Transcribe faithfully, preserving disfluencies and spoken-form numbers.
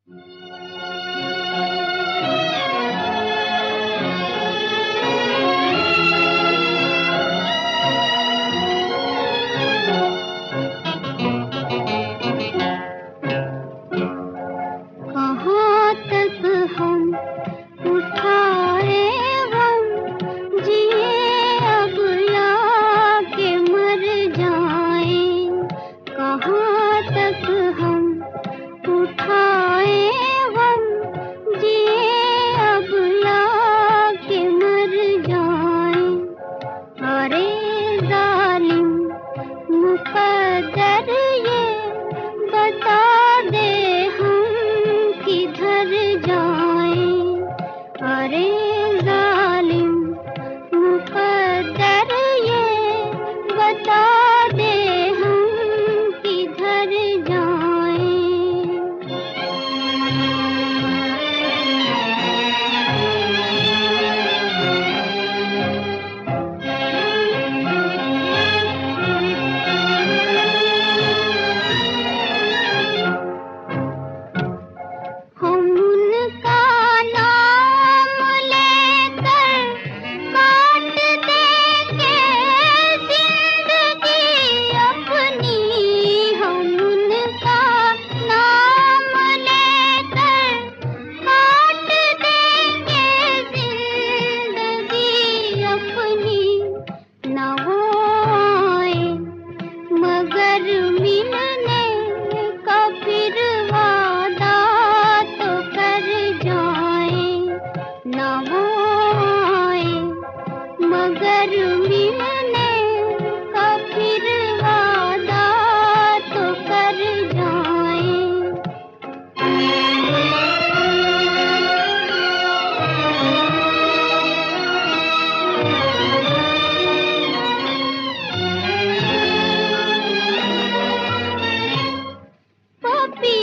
कहाँ तक हम उठाए गम, जिए अब या के मर जाएं। कहाँ तक हम उठाए गम, जिए अब या के मर जाएं। अरे जालिम मुकद्दर ये बता दे हम किधर जाएं। अरे जालिम मुकद्दर ये बता दे हम किधर जाएं। हम उनका नाम लेकर काट देंगे जिंदगी अपनी। हम उनका नाम लेकर काट देंगे जिंदगी अपनी। न वो आए मगर मिलने का फिर वादा तो कर जाएं। न वो आए मगर मिलने का फिर वादा तो कर जाएं। पपी